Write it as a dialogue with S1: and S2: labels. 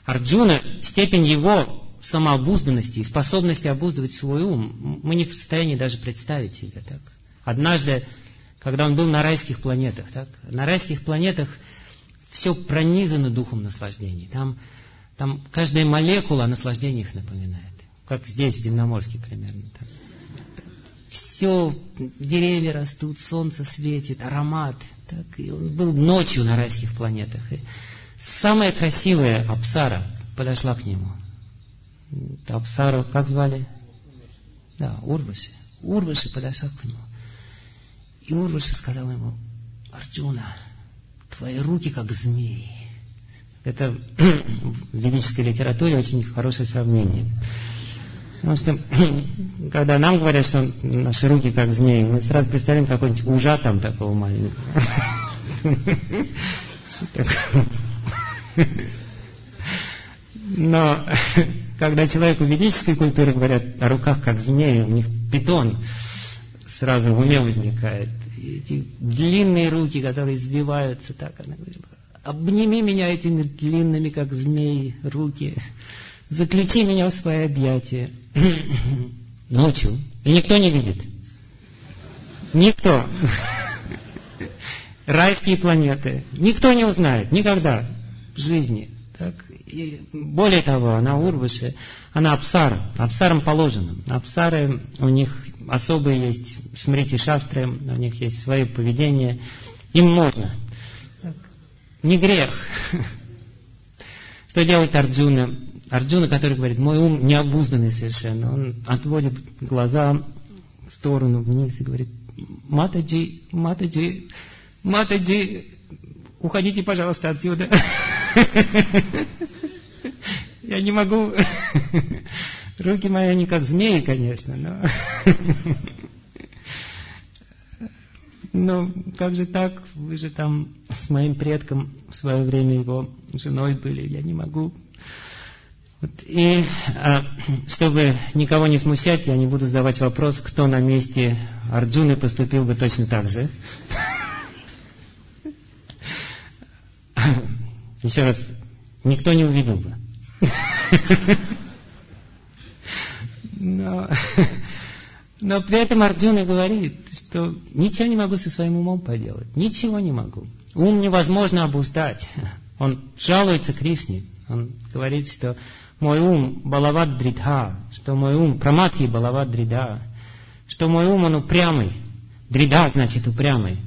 S1: Арджуна, степень его самообузданности и способности обуздывать свой ум, мы не в состоянии даже представить себе так. Однажды, когда он был на райских планетах, так, на райских планетах все пронизано духом наслаждений. Там каждая молекула о наслаждениях напоминает. Как здесь, в Дивноморске примерно. Так. Все, деревья растут, солнце светит, аромат. Так, и он был ночью на райских планетах. И самая красивая Апсара подошла к нему. Апсару как звали? Да, Урваши. Урваши подошла к нему. И Урваши сказал ему: Арджуна, твои руки как змеи. Это в ведической литературе очень хорошее сравнение. Потому что, когда нам говорят, что наши руки как змеи, мы сразу представляем какой-нибудь ужа там такого маленького. Но когда человеку ведической культуры говорят о руках как змеи, у них питон сразу в уме возникает. И эти длинные руки, которые избиваются так, она говорит: обними меня этими длинными, как змеи, руки. Заключи меня в свои объятия. Ночью. И никто не видит. Никто. Райские планеты. Никто не узнает. Никогда в жизни. Так. И более того, она Урваши, она Апсара. Апсарам положено. Апсары, у них особые есть смрити шастры, у них есть свое поведение. Им можно. Так. Не грех. Что делает Арджуна? Арджуна, который говорит: мой ум необузданный совершенно. Он отводит глаза в сторону, вниз и говорит: Матаджи, Матаджи, Матаджи, уходите, пожалуйста, отсюда. Я не могу. Руки мои, они как змеи, конечно, но как же так? Вы же там с моим предком в свое время его женой были. Я не могу. И чтобы никого не смущать, я не буду задавать вопрос, кто на месте Арджуны поступил бы точно так же. Еще раз, никто не увидел бы. Но при этом Арджуна говорит, что ничего не могу со своим умом поделать. Ничего не могу. Ум невозможно обуздать. Он жалуется Кришне. Он говорит, что мой ум балават дридха, что мой ум праматхи балават дрида, что мой ум он упрямый. Дрида значит упрямый.